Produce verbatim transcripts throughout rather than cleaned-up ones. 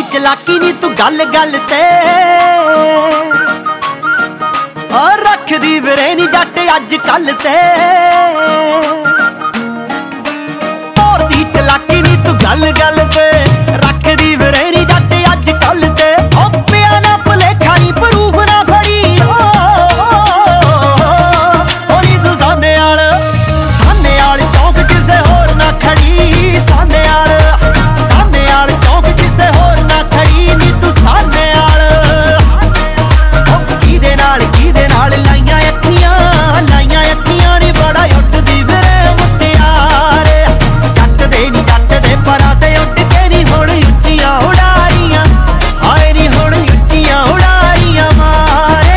चलाकी नी तू गल गल ते और रख दी वीरे नी जट अज कल ते और दी चलाकी नी तू गल गल ते रख दी वीरे नी जट अज कल ते ओ पिया ना भुलेखा नी प्रूफ ना फड़ी ओ नी तू साने आल साने आल चौक किसे होर ना खड़ी साने आल साने आल चौक किसे होर ना खड़ी नी तू साने आल ओ किदे नाल किदे नाल लाइयां अखियां लाइयां अखियां नी बड़ा उठदी वीरे मुटियारे जट दे नी जट दे परां ते उठ के नी हुण उच्चियां उड़ाईयां हाय नी हुण उच्चियां उड़ाईयां मारे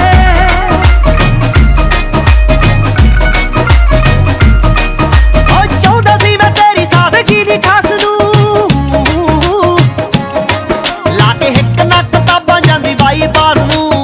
ओ चाहुंदा सी मैं तेरी सादगी दी खास नूं ला के हिक ना किताबां जांदी बाईपास नूं